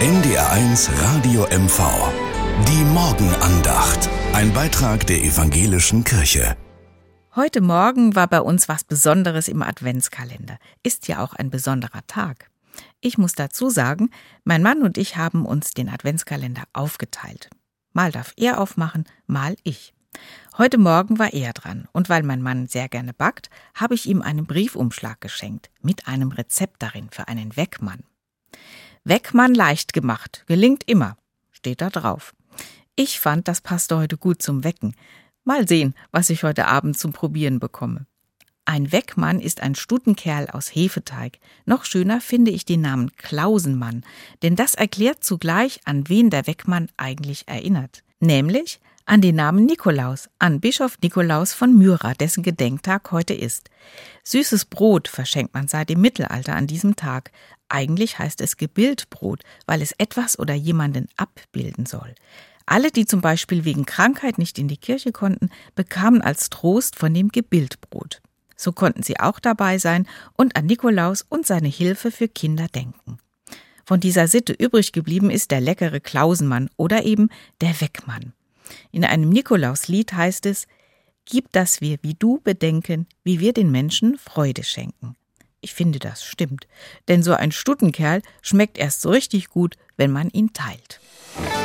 NDR1 Radio MV. Die Morgenandacht. Ein Beitrag der Evangelischen Kirche. Heute Morgen war bei uns was Besonderes im Adventskalender. Ist ja auch ein besonderer Tag. Ich muss dazu sagen, mein Mann und ich haben uns den Adventskalender aufgeteilt. Mal darf er aufmachen, mal ich. Heute Morgen war er dran und weil mein Mann sehr gerne backt, habe ich ihm einen Briefumschlag geschenkt mit einem Rezept darin für einen Weckmann. Weckmann leicht gemacht, gelingt immer, steht da drauf. Ich fand, das passte heute gut zum Wecken. Mal sehen, was ich heute Abend zum Probieren bekomme. Ein Weckmann ist ein Stutenkerl aus Hefeteig. Noch schöner finde ich den Namen Klausenmann, denn das erklärt zugleich, an wen der Weckmann eigentlich erinnert. Nämlich an den Namen Nikolaus, an Bischof Nikolaus von Myra, dessen Gedenktag heute ist. Süßes Brot verschenkt man seit dem Mittelalter an diesem Tag. Eigentlich heißt es Gebildbrot, weil es etwas oder jemanden abbilden soll. Alle, die zum Beispiel wegen Krankheit nicht in die Kirche konnten, bekamen als Trost von dem Gebildbrot. So konnten sie auch dabei sein und an Nikolaus und seine Hilfe für Kinder denken. Von dieser Sitte übrig geblieben ist der leckere Klausenmann oder eben der Weckmann. In einem Nikolauslied heißt es: Gib, dass wir wie du bedenken, wie wir den Menschen Freude schenken. Ich finde, das stimmt, denn so ein Stutenkerl schmeckt erst so richtig gut, wenn man ihn teilt.